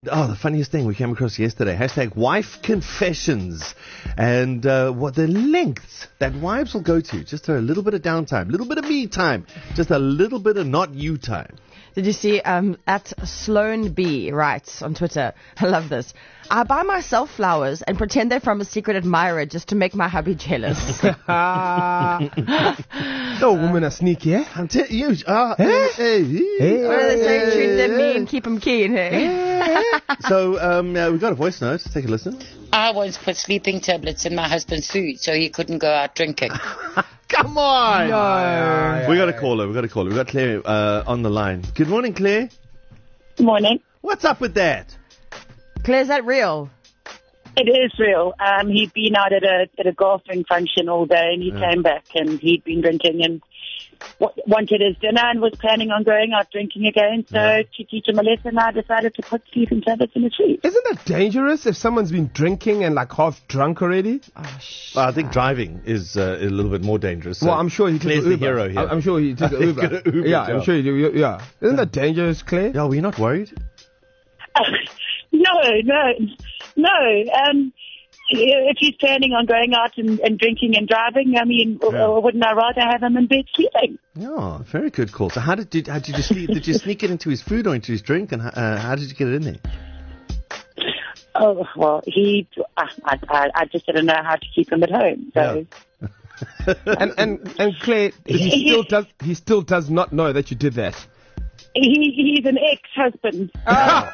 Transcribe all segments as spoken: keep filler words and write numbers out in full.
Oh, the funniest thing we came across yesterday. Hashtag wife confessions. And uh, what the lengths that wives will go to just for a little bit of downtime, a little bit of me time, just a little bit of not you time. Did you see um, at Sloan B writes on Twitter, I love this, I buy myself flowers and pretend they're from a secret admirer just to make my hubby jealous. No women are sneaky, eh? I'm telling you. Uh, hey, hey, Hey. What do they say? hey, Treat them hey. mean, keep them keen, hey? So um, uh, we've got a voice note. Take a listen. I once put sleeping tablets in my husband's food so he couldn't go out drinking. Come on. No. We got a caller. We got a caller. We got Claire uh, on the line. Good morning, Claire. Morning. What's up with that? Claire, is that real? It is real. Um, he'd been out at a at a golfing function all day, and he Yeah. came back, and he'd been drinking and w- wanted his dinner, and was planning on going out drinking again. So Yeah. to teach him a lesson, I decided to put sleeping tablets in his food. Isn't that dangerous if someone's been drinking and like half drunk already? Oh, sh- Well, I think driving is uh, a little bit more dangerous. So well, I'm sure he took Claire's an the Uber. hero here. I- I'm sure he took an Uber. Got an Uber yeah, job. I'm sure he do. Yeah. Isn't that dangerous, Claire? Yeah, were you not worried? no, no, no. Um, if he's planning on going out and, and drinking and driving, I mean, Yeah. or wouldn't I rather have him in bed sleeping? Yeah, very good call. So how did you, how did you sneak, did you sneak it into his food or into his drink, and uh, how did you get it in there? Oh well, he. I, I, I just didn't know how to keep him at home. So. Yeah. And and and Claire, he still does. He still does not know that you did that. He, he's an ex-husband. Oh,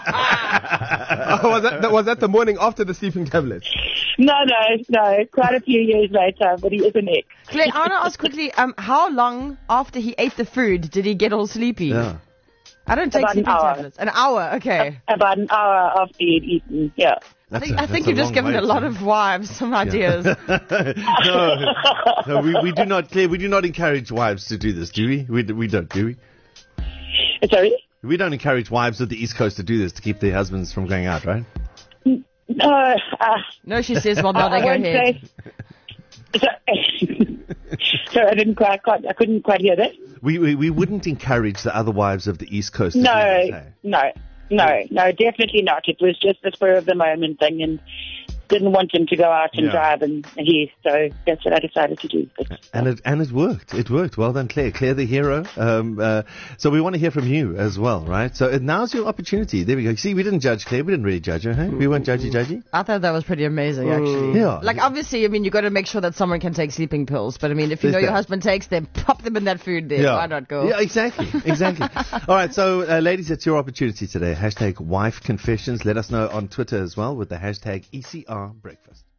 was that was that the morning after the sleeping tablets? No, no, no. Quite a few years later, but he is an ex. Claire, I want to ask quickly, um, how long after he ate the food did he get all sleepy? Yeah. I don't take About an sleeping hour. tablets. An hour, okay. About an hour after he'd eaten, yeah. I think, That's a- I think that's you've a just long given way a lot to- of wives some ideas. no, no we, we do not, Claire, we do not encourage wives to do this, do we? We, we don't, do we? Sorry? We don't encourage wives of the East Coast to do this to keep their husbands from going out, right? No, uh, No, she says, well, I nodding her won't head. say. So, so I didn't quite, quite, I couldn't quite hear that. We, we we wouldn't encourage the other wives of the East Coast to do No, this, eh? no, no, no, definitely not. It was just the spur of the moment thing, and didn't want him to go out and Yeah. drive, and, and he, so that's what I decided to do. But, And it and it worked. It worked. Well done, Claire. Claire, the hero. Um, uh, so we want to hear from you as well, right? So uh, now's your opportunity. There we go. See, we didn't judge Claire. We didn't really judge her. Hey? We weren't judgy, judgy. I thought that was pretty amazing, actually. Yeah. Like, obviously, I mean, you got to make sure that someone can take sleeping pills. But, I mean, if you There's know your that. husband takes them, pop them in that food there. Why not go? Yeah, exactly. Exactly. All right. So, uh, ladies, it's your opportunity today. Hashtag wife confessions. Let us know on Twitter as well with the hashtag E C R breakfast.